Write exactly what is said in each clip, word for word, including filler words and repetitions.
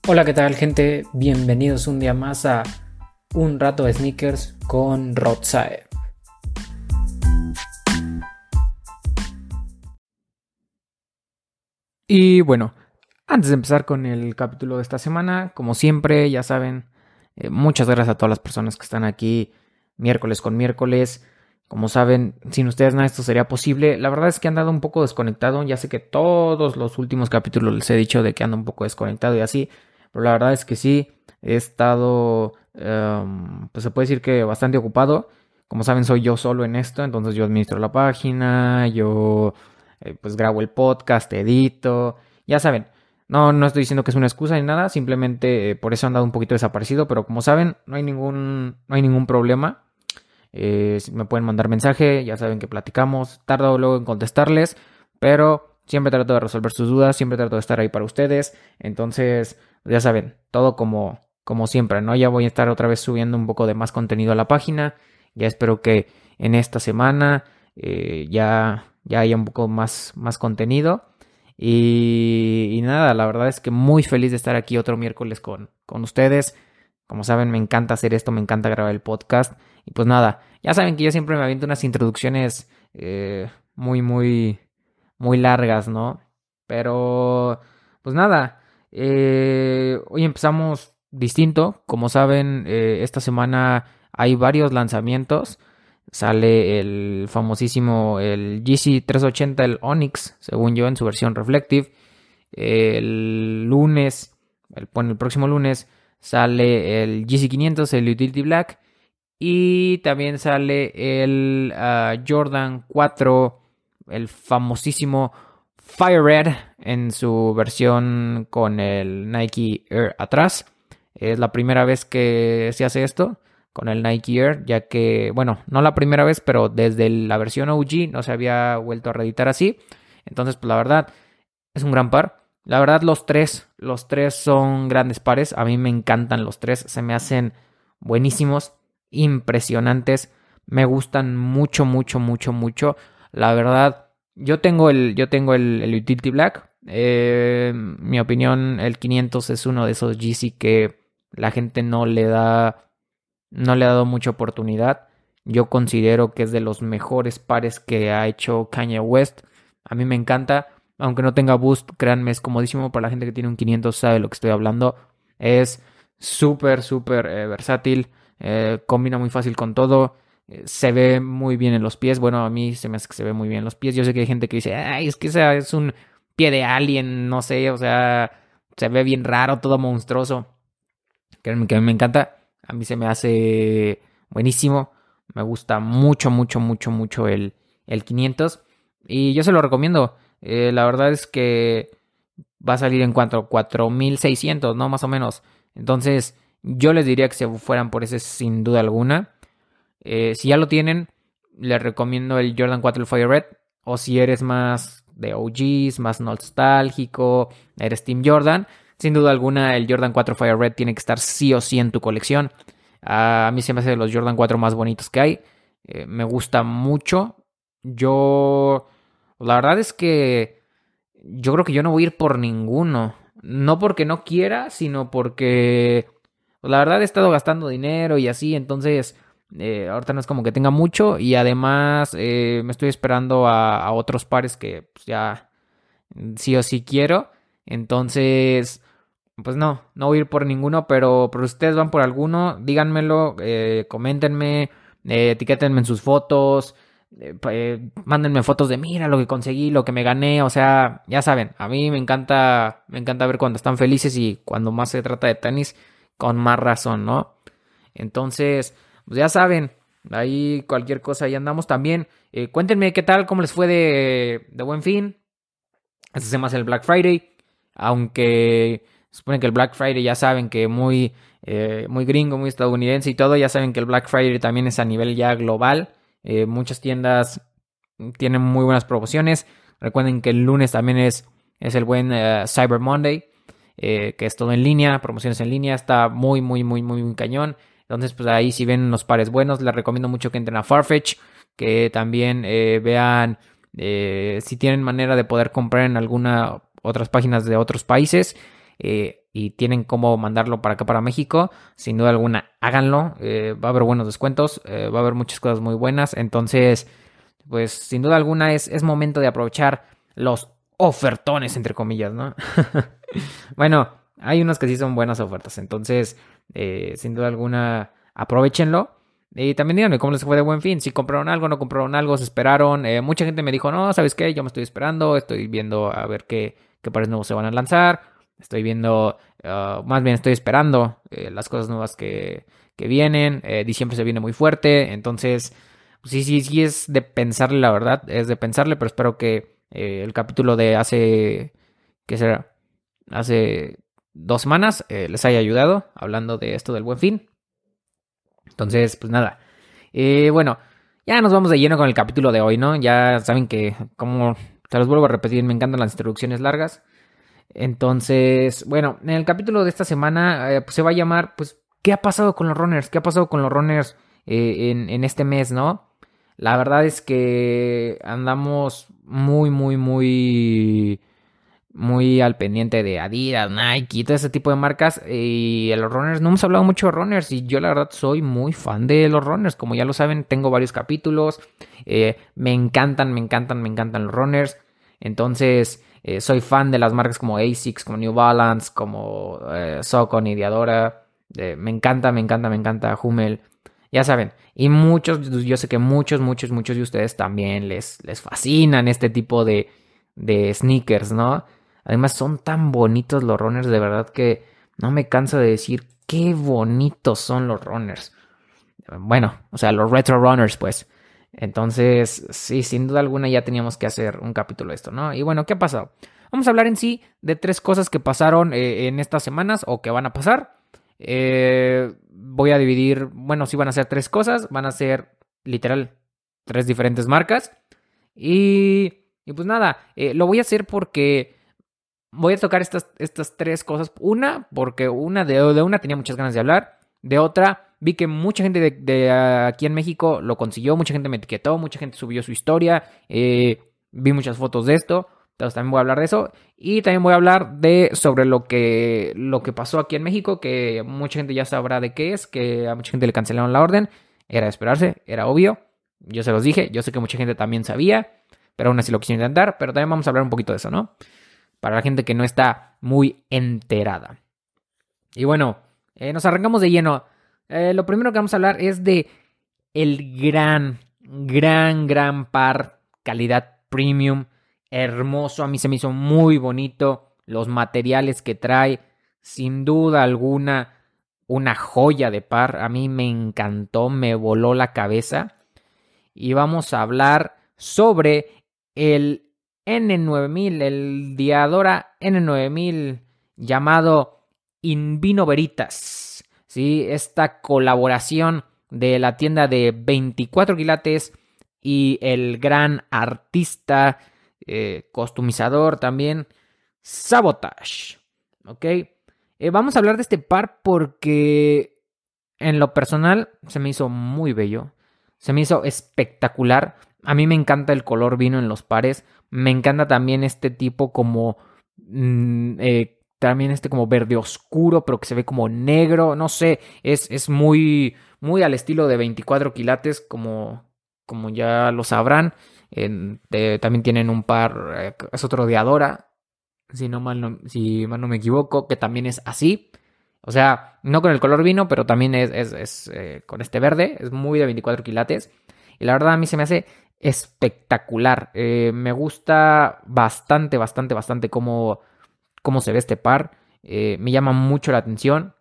Hola, ¿qué tal, gente? Bienvenidos un día más a Un Rato de Sneakers con Rod Saeb. Y bueno, antes de empezar con el capítulo de esta semana, como siempre, ya saben, eh, muchas gracias a todas las personas que están aquí miércoles con miércoles. Como saben, sin ustedes nada de esto sería posible. La verdad es que he andado un poco desconectado. Ya sé que todos los últimos capítulos les he dicho de que ando un poco desconectado y así. Pero la verdad es que sí, he estado, um, pues se puede decir que bastante ocupado. Como saben, soy yo solo en esto. Entonces yo administro la página, yo eh, pues grabo el podcast, edito. Ya saben, no, no estoy diciendo que es una excusa ni nada. Simplemente eh, por eso he andado un poquito desaparecido. Pero como saben, no hay ningún, no hay ningún problema. Eh, me pueden mandar mensaje, ya saben que platicamos, tardo luego en contestarles, pero siempre trato de resolver sus dudas, siempre trato de estar ahí para ustedes. Entonces, ya saben, todo como, como siempre, ¿no? Ya voy a estar otra vez subiendo un poco de más contenido a la página. Ya espero que en esta semana eh, ya, ya haya un poco más, más contenido. Y, y nada, la verdad es que muy feliz de estar aquí otro miércoles con, con ustedes. Como saben, me encanta hacer esto, me encanta grabar el podcast. Y pues nada, ya saben que yo siempre me aviento unas introducciones eh, muy, muy, muy largas, ¿no? Pero, pues nada, eh, hoy empezamos distinto. Como saben, eh, esta semana hay varios lanzamientos. Sale el famosísimo, el G C trescientos ochenta, el Onyx, según yo, en su versión Reflective. El lunes, el, bueno, el próximo lunes sale el G C quinientos, el Utility Black. Y también sale el uh, Jordan cuatro, el famosísimo Fire Red en su versión con el Nike Air atrás. Es la primera vez que se hace esto con el Nike Air, ya que, bueno, no la primera vez, pero desde la versión O G no se había vuelto a reeditar así. Entonces, pues la verdad, es un gran par. La verdad, los tres, los tres son grandes pares. A mí me encantan los tres, se me hacen buenísimos, impresionantes, me gustan mucho, mucho, mucho, mucho. La verdad, yo tengo el, yo tengo el, el Utility Black. Eh, mi opinión, el quinientos es uno de esos G C que la gente no le da, no le ha dado mucha oportunidad. Yo considero que es de los mejores pares que ha hecho Kanye West. A mí me encanta, aunque no tenga boost, créanme, es comodísimo. Para la gente que tiene un quinientos sabe de lo que estoy hablando. Es súper, súper eh, versátil. Eh, combina muy fácil con todo. Eh, se ve muy bien en los pies. Bueno, a mí se me hace que se ve muy bien en los pies. Yo sé que hay gente que dice, ay, es que ese es un pie de alien, no sé, o sea, se ve bien raro, todo monstruoso. Créanme que a mí me encanta. A mí se me hace buenísimo. Me gusta mucho, mucho, mucho, mucho el, el quinientos. Y yo se lo recomiendo. Eh, la verdad es que va a salir en cuanto a cuatro mil seiscientos, ¿no? Más o menos. Entonces, yo les diría que se fueran por ese sin duda alguna. Eh, si ya lo tienen, les recomiendo el Jordan cuatro, el Fire Red. O si eres más de O Gs, más nostálgico, eres Team Jordan, sin duda alguna el Jordan cuatro Fire Red tiene que estar sí o sí en tu colección. A mí se me hace de los Jordan cuatro más bonitos que hay. Eh, me gusta mucho. Yo, la verdad es que yo creo que yo no voy a ir por ninguno. No porque no quiera, sino porque pues, la verdad he estado gastando dinero y así, entonces eh, ahorita no es como que tenga mucho y además eh, me estoy esperando a, a otros pares que pues, ya sí o sí quiero. Entonces, pues no, no voy a ir por ninguno, pero, pero ustedes van por alguno, díganmelo, eh, coméntenme, eh, etiquétenme en sus fotos, eh, eh, mándenme fotos de mira lo que conseguí, lo que me gané, o sea, ya saben, a mí me encanta, me encanta ver cuando están felices y cuando más se trata de tenis, con más razón, ¿no? Entonces, pues ya saben, ahí cualquier cosa ahí andamos también. Eh, cuéntenme qué tal, cómo les fue de, de Buen Fin. Esta semana es el Black Friday, aunque se supone que el Black Friday ya saben que muy, eh, muy gringo, muy estadounidense y todo, ya saben que el Black Friday también es a nivel ya global. Eh, muchas tiendas tienen muy buenas promociones. Recuerden que el lunes también es, es el buen uh, Cyber Monday, eh, que es todo en línea, promociones en línea, está muy, muy, muy, muy, muy cañón. Entonces, pues ahí si ven unos pares buenos, les recomiendo mucho que entren a Farfetch, que también eh, vean eh, si tienen manera de poder comprar en alguna otras páginas de otros países. Eh, y tienen cómo mandarlo para acá, para México, sin duda alguna, háganlo. Eh, va a haber buenos descuentos, eh, va a haber muchas cosas muy buenas. Entonces, pues sin duda alguna es, es momento de aprovechar los ofertones, entre comillas, ¿no? Bueno, hay unos que sí son buenas ofertas. Entonces, eh, sin duda alguna, aprovechenlo. Y también díganme cómo les fue de Buen Fin. Si compraron algo, no compraron algo, se esperaron. Eh, mucha gente me dijo, no, ¿sabes qué? Yo me estoy esperando, estoy viendo a ver qué, qué pares nuevos se van a lanzar. Estoy viendo, uh, más bien estoy esperando eh, las cosas nuevas que, que vienen. Eh, diciembre se viene muy fuerte. Entonces, sí, sí, sí es de pensarle, la verdad. Es de pensarle, pero espero que eh, el capítulo de hace, ¿qué será? Hace dos semanas eh, les haya ayudado hablando de esto del Buen Fin. Entonces, pues nada. Eh, bueno, ya nos vamos de lleno con el capítulo de hoy, ¿no? Ya saben que, como te los vuelvo a repetir, me encantan las introducciones largas. Entonces, bueno, en el capítulo de esta semana eh, pues se va a llamar, pues, ¿qué ha pasado con los runners? ¿Qué ha pasado con los runners eh, en, en este mes, no? La verdad es que andamos muy, muy, muy muy al pendiente de Adidas, Nike y todo ese tipo de marcas. Y de los runners, no hemos hablado mucho de runners. Y yo, la verdad, soy muy fan de los runners. Como ya lo saben, tengo varios capítulos. Eh, me encantan, me encantan, me encantan los runners. Entonces, eh, soy fan de las marcas como Asics, como New Balance, como eh, Saucony y Diadora. Eh, me encanta, me encanta, me encanta Hummel. Ya saben, y muchos, yo sé que muchos, muchos, muchos de ustedes también les, les fascinan este tipo de, de sneakers, ¿no? Además son tan bonitos los runners, de verdad que no me canso de decir qué bonitos son los runners. Bueno, o sea, los retro runners, pues. Entonces, sí, sin duda alguna ya teníamos que hacer un capítulo de esto, ¿no? Y bueno, ¿qué ha pasado? Vamos a hablar en sí de tres cosas que pasaron eh, en estas semanas o que van a pasar. Eh, voy a dividir, bueno, sí van a ser tres cosas, van a ser literal tres diferentes marcas. Y, y pues nada, eh, lo voy a hacer porque voy a tocar estas, estas tres cosas. Una, porque una de, de una tenía muchas ganas de hablar. De otra, vi que mucha gente de, de aquí en México lo consiguió. Mucha gente me etiquetó, mucha gente subió su historia. Eh, vi muchas fotos de esto. Entonces también voy a hablar de eso. Y también voy a hablar de sobre lo que, lo que pasó aquí en México. Que mucha gente ya sabrá de qué es. Que a mucha gente le cancelaron la orden. Era de esperarse, era obvio. Yo se los dije. Yo sé que mucha gente también sabía. Pero aún así lo quise intentar. Pero también vamos a hablar un poquito de eso, ¿no? Para la gente que no está muy enterada. Y bueno, eh, nos arrancamos de lleno. Eh, lo primero que vamos a hablar es de el gran, gran, gran par, calidad premium, hermoso. A mí se me hizo muy bonito. Los materiales que trae, sin duda alguna, una joya de par. A mí me encantó, me voló la cabeza. Y vamos a hablar sobre el N nueve mil, el Diadora N nueve mil llamado In Vino Veritas. ¿Sí? Esta colaboración de la tienda de veinticuatro quilates y el gran artista, eh, customizador también, Sabotage. ¿Ok? Eh, vamos a hablar de este par porque en lo personal se me hizo muy bello. Se me hizo espectacular. A mí me encanta el color vino en los pares. Me encanta también este tipo como... Mmm, eh, también este como verde oscuro, pero que se ve como negro. No sé, es, es muy, muy al estilo de veinticuatro quilates, como, como ya lo sabrán. Eh, de, también tienen un par, eh, es otro de Adora, si, no mal no, si mal no me equivoco, que también es así. O sea, no con el color vino, pero también es, es, es eh, con este verde. Es muy de veinticuatro quilates. Y la verdad a mí se me hace espectacular. Eh, me gusta bastante, bastante, bastante cómo, cómo se ve este par. Eh, me llama mucho la atención.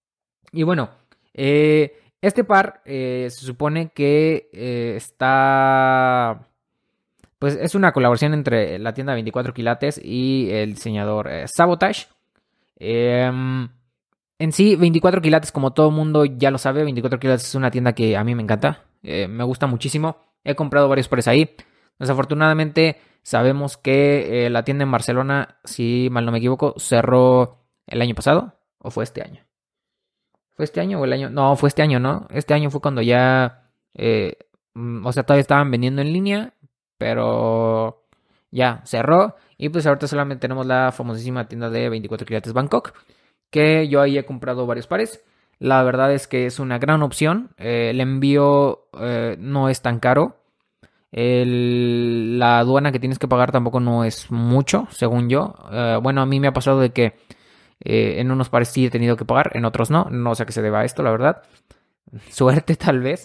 Y bueno, eh, este par eh, se supone que eh, está... Pues es una colaboración entre la tienda veinticuatro quilates y el diseñador eh, Sabotage. Eh, En sí, veinticuatro quilates, como todo mundo ya lo sabe, veinticuatro quilates es una tienda que a mí me encanta, eh, me gusta muchísimo. He comprado varios pares ahí. Desafortunadamente, sabemos que eh, la tienda en Barcelona, si mal no me equivoco, cerró el año pasado, o fue este año. ¿Fue este año o el año? No, fue este año, ¿no? Este año fue cuando ya, eh, mm, o sea, todavía estaban vendiendo en línea, pero ya cerró. Y pues ahorita solamente tenemos la famosísima tienda de veinticuatro quilates Bangkok, que yo ahí he comprado varios pares. La verdad es que es una gran opción. Eh, el envío eh, no es tan caro. El, la aduana que tienes que pagar tampoco no es mucho, según yo. Eh, bueno, a mí me ha pasado de que eh, en unos pares sí he tenido que pagar, en otros no. No sé a qué se deba a esto, la verdad. Suerte tal vez.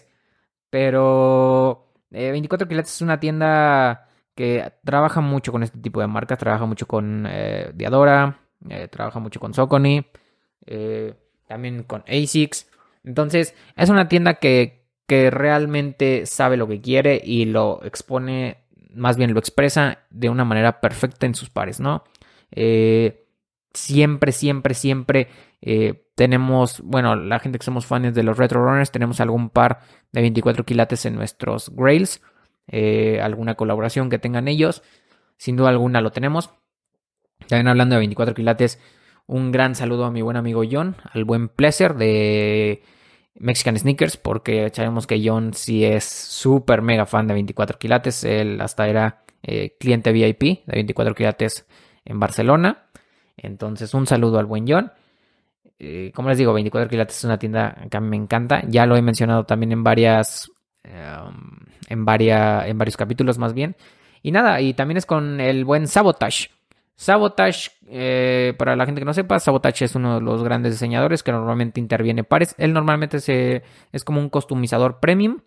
Pero eh, veinticuatro quilates es una tienda que trabaja mucho con este tipo de marcas. Trabaja mucho con eh, Diadora, eh, trabaja mucho con Saucony, eh, también con Asics. Entonces, es una tienda que, que realmente sabe lo que quiere y lo expone, más bien lo expresa de una manera perfecta en sus pares, ¿no? Eh, siempre, siempre, siempre eh, tenemos, bueno, la gente que somos fans de los Retro Runners, tenemos algún par de veinticuatro quilates en nuestros Grails, eh, alguna colaboración que tengan ellos, sin duda alguna lo tenemos. También hablando de veinticuatro quilates, un gran saludo a mi buen amigo John, al buen Pleasure de Mexican Sneakers, porque sabemos que John sí es súper mega fan de veinticuatro quilates. Él hasta era eh, cliente V I P de veinticuatro quilates en Barcelona. Entonces, un saludo al buen John. Eh, como les digo, veinticuatro quilates es una tienda que a mí me encanta. Ya lo he mencionado también en varias, um, en, varia, en varios capítulos más bien. Y nada, y también es con el buen Sabotage. Sabotage, eh, para la gente que no sepa, Sabotage es uno de los grandes diseñadores que normalmente interviene pares. Él normalmente se, es como un customizador premium.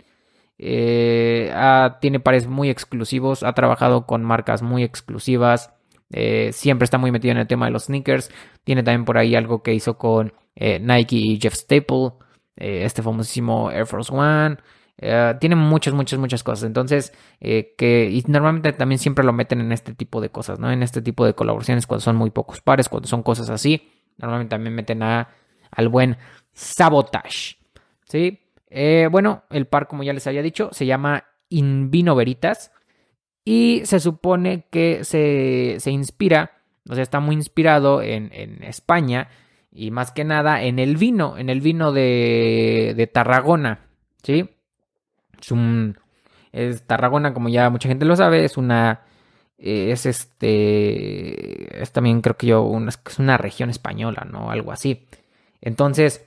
Eh, ha, tiene pares muy exclusivos, ha trabajado con marcas muy exclusivas. Eh, siempre está muy metido en el tema de los sneakers. Tiene también por ahí algo que hizo con eh, Nike y Jeff Staple, eh, este famosísimo Air Force One. Uh, tiene muchas, muchas, muchas cosas. Entonces, eh, que y normalmente también siempre lo meten en este tipo de cosas, ¿no? En este tipo de colaboraciones cuando son muy pocos pares, cuando son cosas así. Normalmente también meten a, al buen Sabotage, ¿sí? Eh, bueno, el par, como ya les había dicho, se llama Invino Veritas. Y se supone que se, se inspira, o sea, está muy inspirado en, en España. Y más que nada en el vino, en el vino de, de Tarragona, ¿sí? Es un. Es Tarragona, como ya mucha gente lo sabe, es una. eh, Es este. Es también, creo que yo, una, es una región española, ¿no? Algo así. Entonces,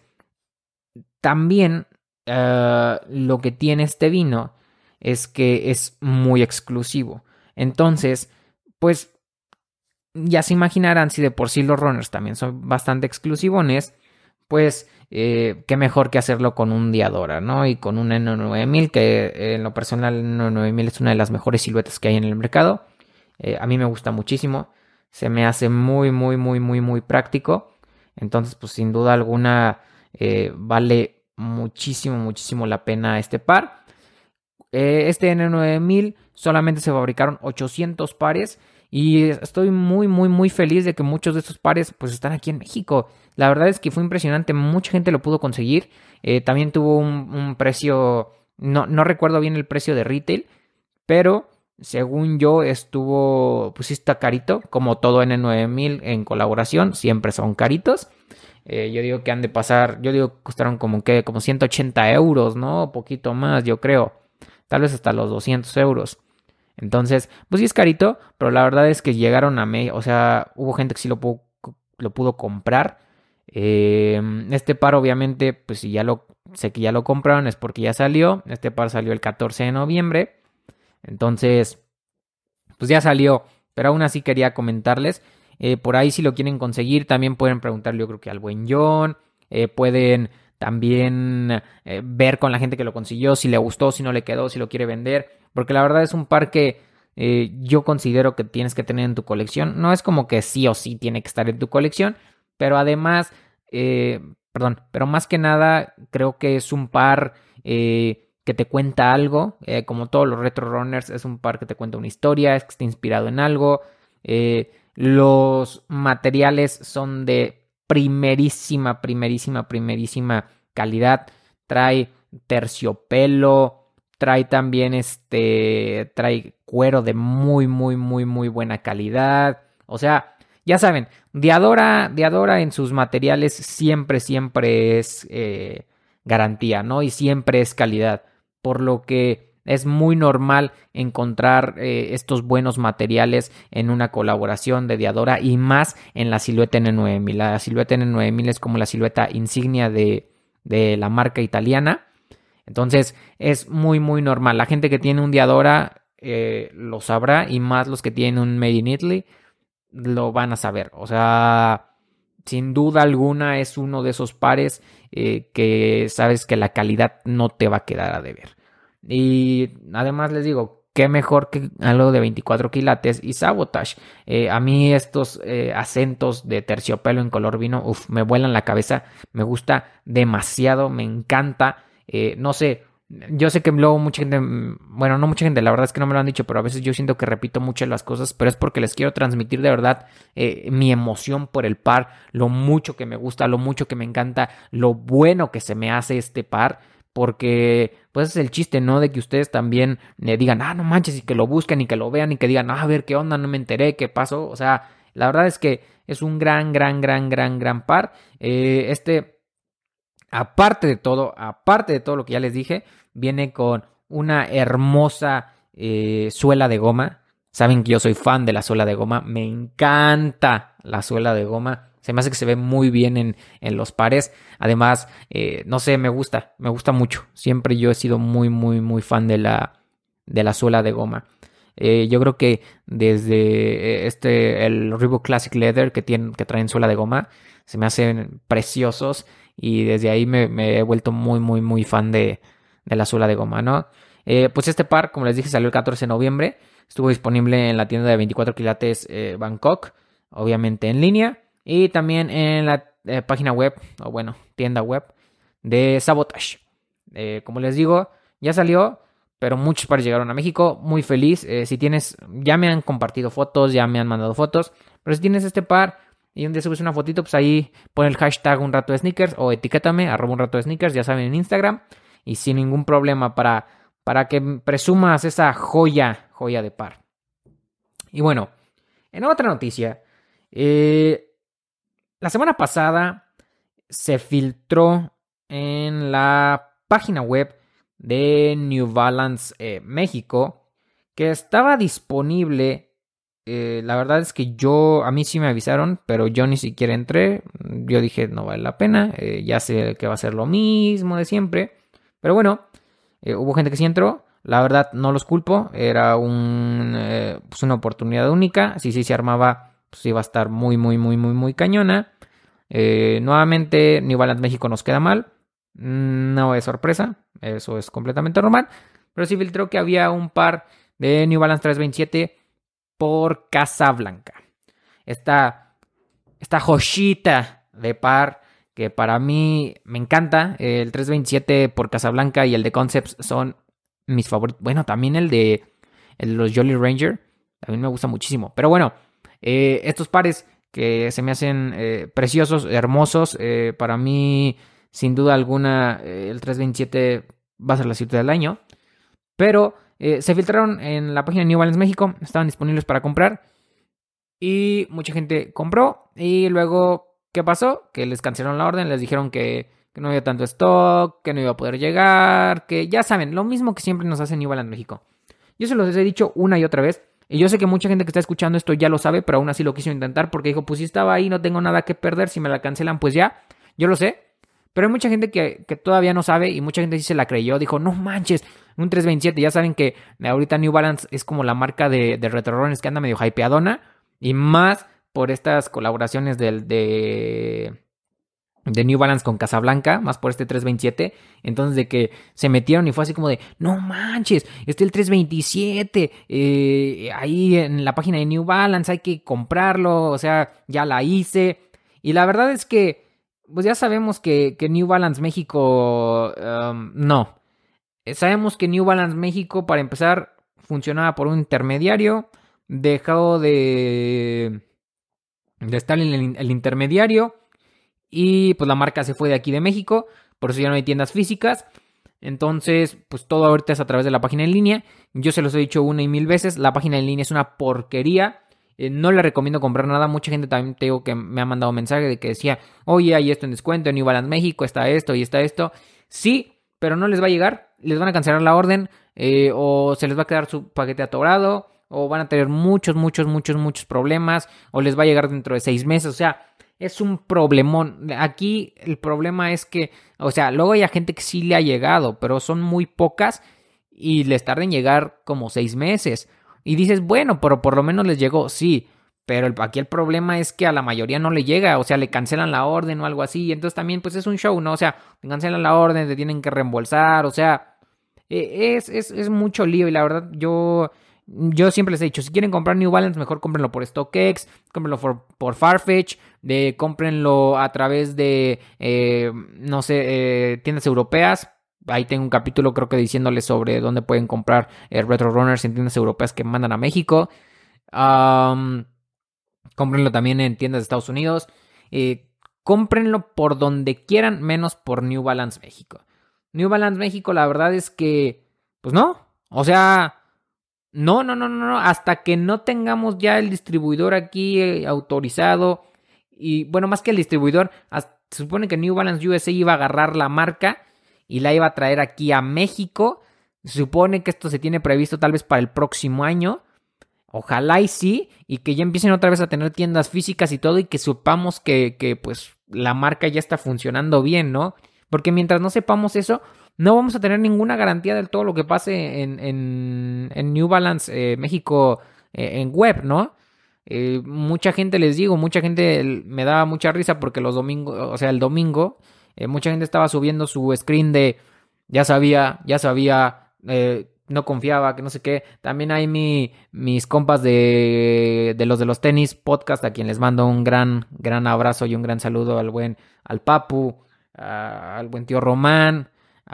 también eh, lo que tiene este vino es que es muy exclusivo. Entonces, pues ya se imaginarán, si de por sí los runners también son bastante exclusivones, pues eh, qué mejor que hacerlo con un Diadora, ¿no? Y con un N nueve mil, que eh, en lo personal el N nueve mil es una de las mejores siluetas que hay en el mercado. Eh, a mí me gusta muchísimo. Se me hace muy, muy, muy, muy, muy práctico. Entonces, pues sin duda alguna eh, vale muchísimo, muchísimo la pena este par. Eh, este N nueve mil solamente se fabricaron ochocientos pares. Y estoy muy, muy, muy feliz de que muchos de estos pares pues están aquí en México. La verdad es que fue impresionante, mucha gente lo pudo conseguir. Eh, también tuvo un, un precio, no, no recuerdo bien el precio de retail, pero según yo estuvo, pues sí está carito, como todo N nueve mil en colaboración, siempre son caritos. Eh, yo digo que han de pasar, yo digo que costaron como que, como ciento ochenta euros, ¿no? Un poquito más, yo creo. Tal vez hasta los doscientos euros. Entonces, pues sí es carito, pero la verdad es que llegaron a México, o sea, hubo gente que sí lo pudo, lo pudo comprar. Eh, este par obviamente, pues si ya lo, sé que ya lo compraron es porque ya salió. Este par salió el catorce de noviembre. Entonces, pues ya salió, pero aún así quería comentarles. Eh, por ahí si lo quieren conseguir, también pueden preguntarle yo creo que al buen John. Eh, pueden también eh, ver con la gente que lo consiguió, si le gustó, si no le quedó, si lo quiere vender. Porque la verdad es un par que eh, yo considero que tienes que tener en tu colección. No es como que sí o sí tiene que estar en tu colección, pero además, eh, perdón, pero más que nada creo que es un par eh, que te cuenta algo. Eh, como todos los Retro Runners, es un par que te cuenta una historia, es que está inspirado en algo. Eh, los materiales son de primerísima, primerísima, primerísima calidad. Trae terciopelo. Trae también este, trae cuero de muy, muy, muy, muy buena calidad. O sea, ya saben, Diadora, Diadora en sus materiales siempre, siempre es eh, garantía, ¿no? Y siempre es calidad. Por lo que es muy normal encontrar eh, estos buenos materiales en una colaboración de Diadora y más en la silueta N nueve mil. La silueta N nueve mil es como la silueta insignia de, de la marca italiana. Entonces es muy muy normal. La gente que tiene un Diadora eh, lo sabrá y más los que tienen un Made in Italy lo van a saber. O sea, sin duda alguna es uno de esos pares eh, que sabes que la calidad no te va a quedar a deber. Y además les digo, qué mejor que algo de veinticuatro quilates y Sabotage. Eh, a mí estos eh, acentos de terciopelo en color vino, uf, me vuelan la cabeza. Me gusta demasiado, me encanta. Eh, no sé, yo sé que luego mucha gente, bueno, no mucha gente, la verdad es que no me lo han dicho, pero a veces yo siento que repito mucho las cosas, pero es porque les quiero transmitir de verdad eh, mi emoción por el par, lo mucho que me gusta, lo mucho que me encanta, lo bueno que se me hace este par, porque pues es el chiste, ¿no? De que ustedes también eh, digan, ah, no manches, y que lo busquen y que lo vean y que digan, ah, a ver qué onda, no me enteré, qué pasó, o sea, la verdad es que es un gran, gran, gran, gran, gran par, eh, este... Aparte de todo, aparte de todo lo que ya les dije, viene con una hermosa eh, suela de goma. Saben que yo soy fan de la suela de goma. Me encanta la suela de goma. Se me hace que se ve muy bien en, en los pares. Además, eh, no sé, me gusta, me gusta mucho. Siempre yo he sido muy, muy, muy fan de la, de la suela de goma. Eh, yo creo que desde este, el Reebok Classic Leather que, tienen, que traen suela de goma, se me hacen preciosos. Y desde ahí me, me he vuelto muy, muy, muy fan de, de la suela de goma, ¿no? Eh, pues este par, como les dije, salió el catorce de noviembre. Estuvo disponible en la tienda de veinticuatro quilates eh, Bangkok, obviamente en línea. Y también en la eh, página web, o bueno, tienda web de Sabotage. Eh, como les digo, ya salió, pero muchos pares llegaron a México. Muy feliz. Eh, si tienes, ya me han compartido fotos, ya me han mandado fotos. Pero si tienes este par y un día subes una fotito, pues ahí pon el hashtag un rato de sneakers o etiquétame, arroba un rato de sneakers, ya saben, en Instagram. Y sin ningún problema para, para que presumas esa joya, joya de par. Y bueno, en otra noticia, eh, la semana pasada se filtró en la página web de New Balance eh, México que estaba disponible. Eh, la verdad es que yo, a mí sí me avisaron, pero yo ni siquiera entré. Yo dije, no vale la pena, eh, ya sé que va a ser lo mismo de siempre. Pero bueno, eh, hubo gente que sí entró. La verdad, no los culpo. Era un, eh, pues una oportunidad única. Si sí se armaba, pues iba a estar muy, muy, muy, muy, muy cañona. Eh, nuevamente, New Balance México nos queda mal. No es sorpresa. Eso es completamente normal. Pero sí filtró que había un par de New Balance trescientos veintisiete por Casablanca. Esta, esta joyita de par que para mí me encanta. El trescientos veintisiete por Casablanca y el de Concepts son mis favoritos. Bueno, también el de, el de los Jolly Ranger también me gusta muchísimo. Pero bueno, eh, estos pares que se me hacen eh, preciosos, hermosos. Eh, para mí, sin duda alguna, eh, el trescientos veintisiete va a ser la cita del año. Pero eh, se filtraron en la página de New Balance México, estaban disponibles para comprar y mucha gente compró. Y luego, ¿qué pasó? Que les cancelaron la orden, les dijeron que, que no había tanto stock, que no iba a poder llegar, que ya saben, lo mismo que siempre nos hace New Balance México. Yo se los he dicho una y otra vez. Y yo sé que mucha gente que está escuchando esto ya lo sabe, pero aún así lo quiso intentar porque dijo, pues si estaba ahí, no tengo nada que perder, si me la cancelan, pues ya. Yo lo sé. Pero hay mucha gente que, que todavía no sabe y mucha gente sí se la creyó. Dijo, no manches, un trescientos veintisiete. Ya saben que ahorita New Balance es como la marca de, de retro runners que anda medio hypeadona. Y más por estas colaboraciones del, de, de New Balance con Casablanca, más por este trescientos veintisiete. Entonces de que se metieron y fue así como de, no manches, este es el trescientos veintisiete. Eh, ahí en la página de New Balance hay que comprarlo. O sea, ya la hice. Y la verdad es que pues ya sabemos que, que New Balance México, um, no. Sabemos que New Balance México, para empezar, funcionaba por un intermediario. Dejó de, de estar en el, el intermediario. Y pues la marca se fue de aquí de México. Por eso ya no hay tiendas físicas. Entonces, pues todo ahorita es a través de la página en línea. Yo se los he dicho una y mil veces. La página en línea es una porquería. Eh, no le recomiendo comprar nada. Mucha gente también te digo que me ha mandado mensaje de que decía, oye, hay esto en descuento en New Balance México, está esto y está esto. Sí, pero no les va a llegar. Les van a cancelar la orden. eh, o se les va a quedar su paquete atorado, o van a tener muchos, muchos, muchos, muchos problemas, o les va a llegar dentro de seis meses, o sea, es un problemón. Aquí el problema es que, o sea, luego hay gente que sí le ha llegado, pero son muy pocas y les tarda en llegar como seis meses. Y dices, bueno, pero por lo menos les llegó, sí. Pero el, aquí el problema es que a la mayoría no le llega, o sea, le cancelan la orden o algo así. Y entonces también, pues es un show, ¿no? O sea, te cancelan la orden, te tienen que reembolsar, o sea, eh, es, es, es mucho lío. Y la verdad, yo, yo siempre les he dicho, si quieren comprar New Balance, mejor cómprenlo por StockX, cómprenlo por, por Farfetch, de, cómprenlo a través de, eh, no sé, eh, tiendas europeas. Ahí tengo un capítulo, creo que diciéndoles sobre dónde pueden comprar eh, Retro Runners en tiendas europeas que mandan a México. Um, cómprenlo también en tiendas de Estados Unidos. Eh, cómprenlo por donde quieran, menos por New Balance México. New Balance México, la verdad es que, pues no. O sea, no, no, no, no, no. Hasta que no tengamos ya el distribuidor aquí eh, autorizado. Y bueno, más que el distribuidor, hasta, se supone que New Balance U S A iba a agarrar la marca y la iba a traer aquí a México. Se supone que esto se tiene previsto tal vez para el próximo año. Ojalá y sí, y que ya empiecen otra vez a tener tiendas físicas y todo, y que sepamos que, que pues la marca ya está funcionando bien, ¿no? Porque mientras no sepamos eso, no vamos a tener ninguna garantía de todo lo que pase en, en, en New Balance eh, México eh, en web, ¿no? Eh, mucha gente, les digo, mucha gente me daba mucha risa porque los domingos, o sea, el domingo, eh, mucha gente estaba subiendo su screen de ya sabía, ya sabía, eh, no confiaba, que no sé qué. También hay mi, mis compas de, de los de los tenis podcast, a quien les mando un gran, gran abrazo y un gran saludo al buen, al Papu, a, al buen tío Román,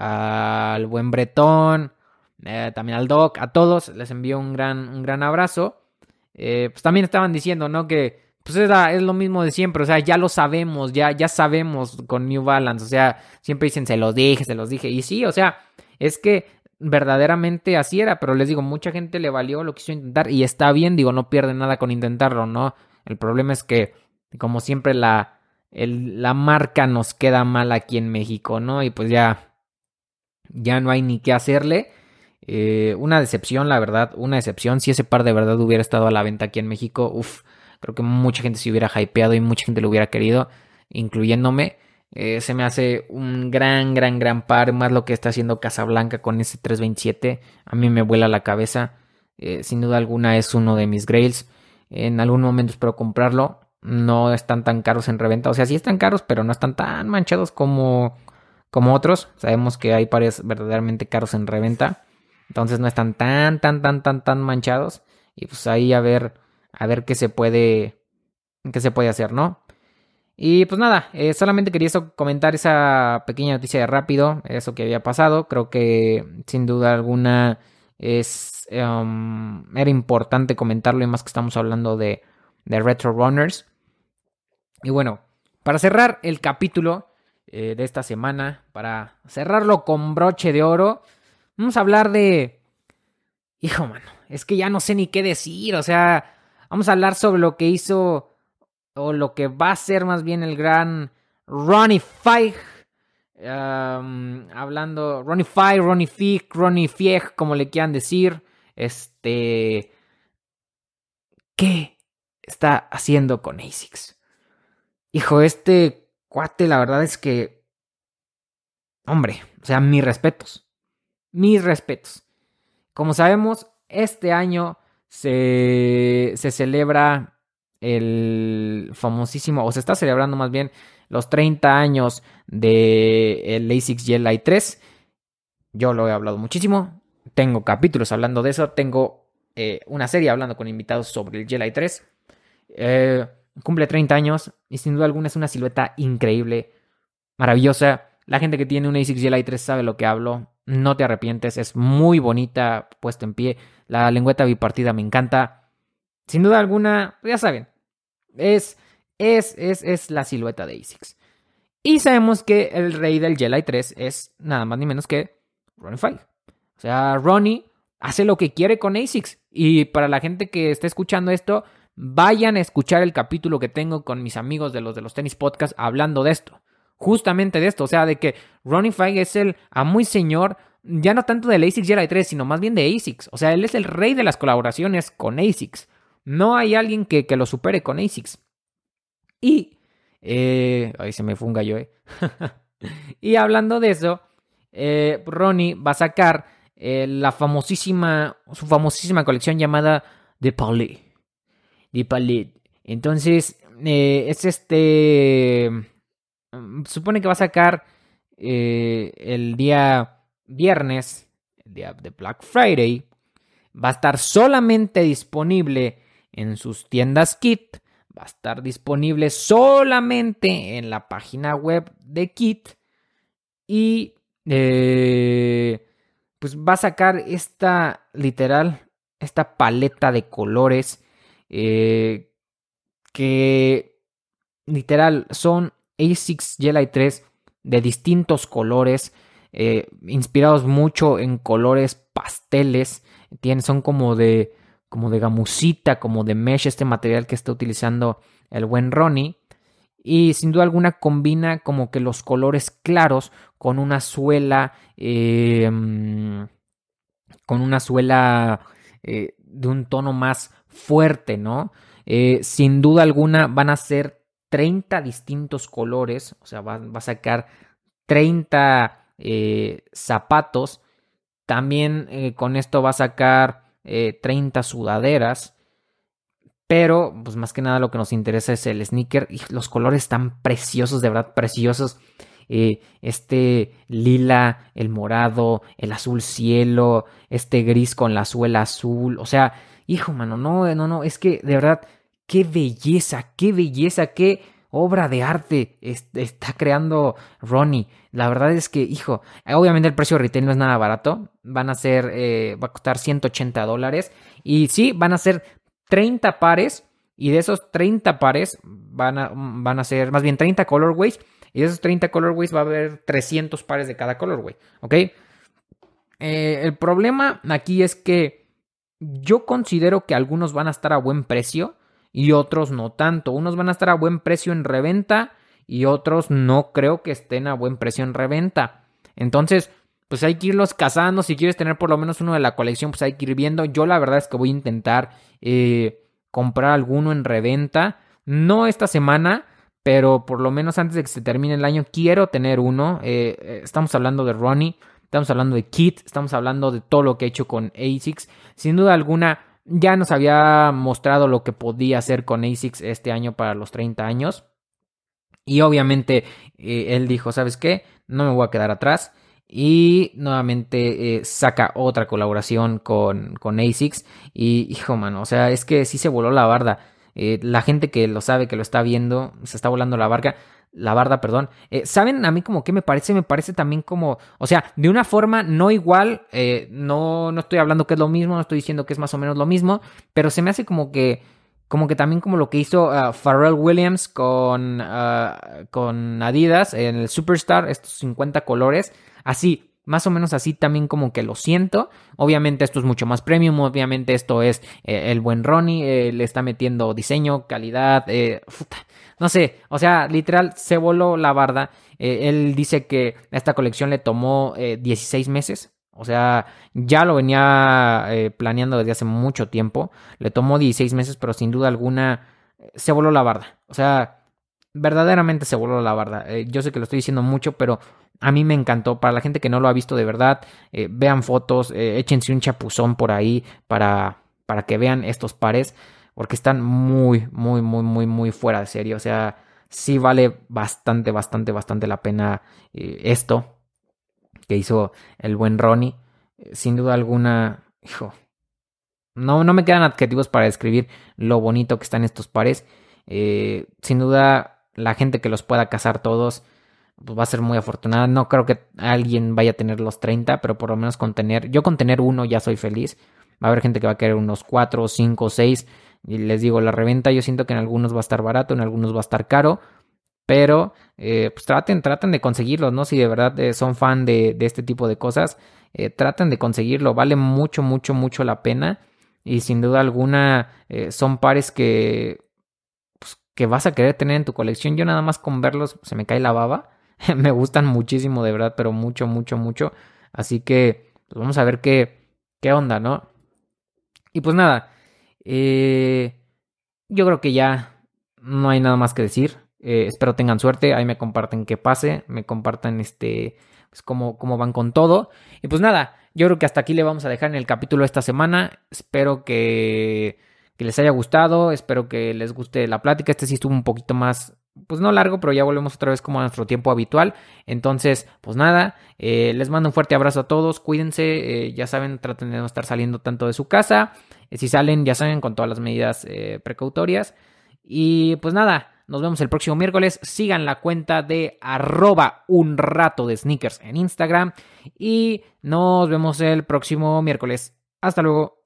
a, al buen Bretón, eh, también al Doc, a todos les envío un gran, un gran abrazo. Eh, pues también estaban diciendo, ¿no? Que pues era, es lo mismo de siempre, o sea, ya lo sabemos, ya, ya sabemos con New Balance, o sea, siempre dicen, se los dije, se los dije, y sí, o sea, es que verdaderamente así era, pero les digo, mucha gente le valió, lo quiso intentar, y está bien, digo, no pierde nada con intentarlo, ¿no? El problema es que, como siempre, la, el, la marca nos queda mal aquí en México, ¿no? Y pues ya, ya no hay ni qué hacerle. Eh, una decepción, la verdad, una decepción. Si ese par de verdad hubiera estado a la venta aquí en México, uff, creo que mucha gente se hubiera hypeado y mucha gente lo hubiera querido, incluyéndome. Eh, se me hace un gran, gran, gran par, más lo que está haciendo Casablanca con ese tres veintisiete. A mí me vuela la cabeza. Eh, sin duda alguna es uno de mis grails. En algún momento espero comprarlo. No están tan caros en reventa. O sea, sí están caros, pero no están tan manchados como, como otros. Sabemos que hay pares verdaderamente caros en reventa. Entonces no están tan, tan, tan, tan, tan manchados. Y pues ahí a ver, a ver qué se puede, qué se puede hacer, ¿no? Y pues nada, eh, solamente quería eso, comentar esa pequeña noticia de rápido, eso que había pasado. Creo que sin duda alguna es um, era importante comentarlo, y más que estamos hablando de, de Retro Runners. Y bueno, para cerrar el capítulo eh, de esta semana, para cerrarlo con broche de oro, vamos a hablar de... Hijo, mano, es que ya no sé ni qué decir. O sea, vamos a hablar sobre lo que hizo, o lo que va a ser más bien el gran Ronnie Fieg. Um, hablando, Ronnie Fieg, Ronnie Fieg, Ronnie Fieg, como le quieran decir. Este... ¿Qué está haciendo con ASICS? Hijo, este cuate, la verdad es que... Hombre, o sea, mis respetos. Mis respetos. Como sabemos, este año se, se celebra el famosísimo, o se está celebrando más bien, los treinta años del ASICS Gen tres. Yo lo he hablado muchísimo. Tengo capítulos hablando de eso. Tengo eh, una serie hablando con invitados sobre el Gen tres. Eh, cumple treinta años y sin duda alguna es una silueta increíble, maravillosa. La gente que tiene un ASICS Gen tres sabe lo que hablo. No te arrepientes, es muy bonita puesta en pie. La lengüeta bipartida me encanta. Sin duda alguna, ya saben, es, es, es, es la silueta de ASICS. Y sabemos que el rey del Gen tres es nada más ni menos que Ronnie Fieg. O sea, Ronnie hace lo que quiere con ASICS. Y para la gente que esté escuchando esto, vayan a escuchar el capítulo que tengo con mis amigos de los de los tenis podcast hablando de esto. Justamente de esto, o sea, de que Ronnie Fieg es el amo y señor ya no tanto del ASICS Jedi tres, sino más bien de ASICS. O sea, él es el rey de las colaboraciones con ASICS. No hay alguien que, que lo supere con ASICS. Y... Eh, ay, se me fue un gallo, eh. Y hablando de eso, eh, Ronnie va a sacar eh, la famosísima, su famosísima colección llamada The Palette. The Palette. Entonces, eh, es este... Supone que va a sacar eh, el día viernes, el día de Black Friday. Va a estar solamente disponible en sus tiendas Kit. Va a estar disponible solamente en la página web de Kit. Y eh, pues va a sacar esta, literal, esta paleta de colores eh, que literal son ASICS Jedi tres de distintos colores, eh, inspirados mucho en colores pasteles. Tienen, son como de, como de gamusita, como de mesh, este material que está utilizando el buen Ronnie. Y sin duda alguna combina como que los colores claros con una suela, eh, con una suela eh, de un tono más fuerte, ¿no? Eh, sin duda alguna van a ser treinta distintos colores, o sea, va, va a sacar treinta eh, zapatos. También eh, con esto va a sacar eh, treinta sudaderas. Pero, pues más que nada lo que nos interesa es el sneaker. Y los colores están preciosos, de verdad preciosos. Eh, este lila, el morado, el azul cielo, este gris con la suela azul. O sea, hijo, mano, no, no, no. Es que, de verdad, qué belleza, qué belleza, qué obra de arte está creando Ronnie. La verdad es que, hijo, obviamente el precio de retail no es nada barato. Van a ser, eh, va a costar ciento ochenta dólares. Y sí, van a ser treinta pares, y de esos treinta pares van a, van a ser más bien treinta colorways, y de esos treinta colorways va a haber trescientos pares de cada colorway, ¿ok? Eh, el problema aquí es que yo considero que algunos van a estar a buen precio y otros no tanto. Unos van a estar a buen precio en reventa y otros no creo que estén a buen precio en reventa. Entonces, pues hay que irlos cazando. Si quieres tener por lo menos uno de la colección, pues hay que ir viendo. Yo la verdad es que voy a intentar eh, comprar alguno en reventa. No esta semana, pero por lo menos antes de que se termine el año quiero tener uno. Eh, estamos hablando de Ronnie, estamos hablando de Kit, estamos hablando de todo lo que he hecho con ASICS. Sin duda alguna, ya nos había mostrado lo que podía hacer con ASICS este año para los treinta años. Y obviamente eh, él dijo, ¿sabes qué? No me voy a quedar atrás. Y nuevamente eh, saca otra colaboración con, con ASICS. Y hijo, mano, o sea, es que sí se voló la barda. Eh, la gente que lo sabe, que lo está viendo, se está volando la barca. La barda, perdón. Eh, ¿Saben a mí como que me parece? Me parece también como... O sea, de una forma no igual. Eh, no, no estoy hablando que es lo mismo. No estoy diciendo que es más o menos lo mismo. Pero se me hace como que... Como que también como lo que hizo uh, Pharrell Williams con, uh, con Adidas en el Superstar, estos cincuenta colores. Así, más o menos así también como que lo siento. Obviamente esto es mucho más premium. Obviamente esto es eh, el buen Ronnie. Eh, le está metiendo diseño, calidad. Eh, no sé, o sea, literal se voló la barda. Eh, él dice que esta colección le tomó eh, dieciséis meses. O sea, ya lo venía eh, planeando desde hace mucho tiempo. Le tomó dieciséis meses, pero sin duda alguna eh, se voló la barda. O sea, verdaderamente se voló la barda. Eh, yo sé que lo estoy diciendo mucho, pero a mí me encantó. Para la gente que no lo ha visto de verdad, eh, vean fotos, eh, échense un chapuzón por ahí para, para que vean estos pares. Porque están muy, muy, muy, muy, muy fuera de serie. O sea, sí vale bastante, bastante, bastante la pena eh, esto que hizo el buen Ronnie. Sin duda alguna, hijo, no, no me quedan adjetivos para describir lo bonito que están estos pares. Eh, sin duda, la gente que los pueda cazar todos pues va a ser muy afortunada. No creo que alguien vaya a tener los treinta, pero por lo menos con tener, yo con tener uno ya soy feliz. Va a haber gente que va a querer unos cuatro, cinco, seis. Y les digo, la reventa yo siento que en algunos va a estar barato, en algunos va a estar caro. Pero eh, pues traten, traten de conseguirlos, ¿no? Si de verdad eh, son fan de, de este tipo de cosas, eh, traten de conseguirlo. Vale mucho, mucho, mucho la pena. Y sin duda alguna eh, son pares que, pues, que vas a querer tener en tu colección. Yo nada más con verlos se me cae la baba. Me gustan muchísimo, de verdad, pero mucho, mucho, mucho. Así que pues vamos a ver qué, qué onda, ¿no? Y pues nada, eh, yo creo que ya no hay nada más que decir. Eh, espero tengan suerte, ahí me comparten qué pase, me compartan este, pues cómo, cómo van con todo. Y pues nada, yo creo que hasta aquí le vamos a dejar en el capítulo de esta semana. Espero que, que les haya gustado, espero que les guste la plática. Este sí estuvo un poquito más, pues no largo, pero ya volvemos otra vez como a nuestro tiempo habitual. Entonces, pues nada, eh, les mando un fuerte abrazo a todos, cuídense, eh, ya saben, traten de no estar saliendo tanto de su casa. Eh, si salen, ya saben, con todas las medidas eh, precautorias. Y pues nada, nos vemos el próximo miércoles. Sigan la cuenta de arroba un rato de sneakers en Instagram. Y nos vemos el próximo miércoles. Hasta luego.